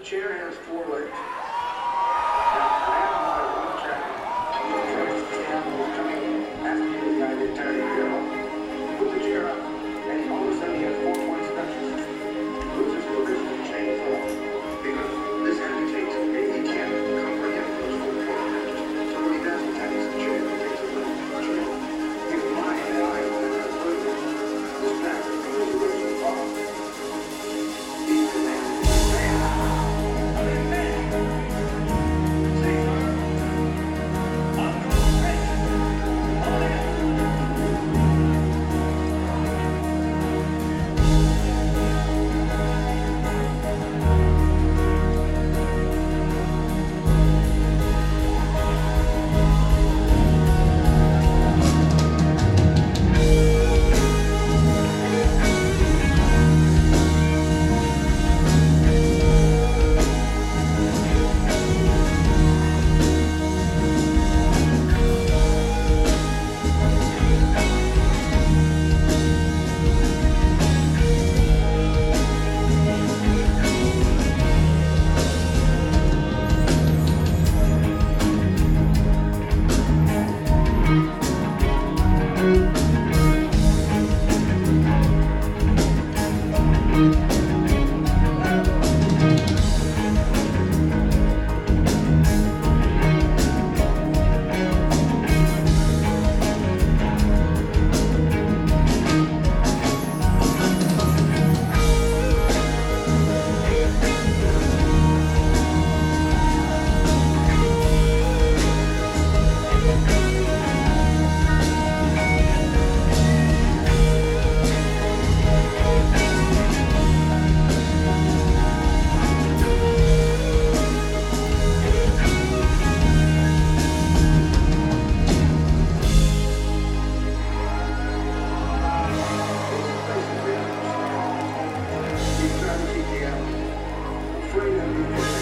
chair has four legs. Now, I have my one track. The choice to stand or coming after you the guy that turned the chair off. Put the chair up, and all of a sudden he has 4 points deductions. Loses the original chain of thought. Because this amputates him. He can't comprehend those 4 points. So what he does is takes the chair and takes a little chair. His mind and eyes and his movement distracted from his original thought. He's demanding to stand. Afraid of you.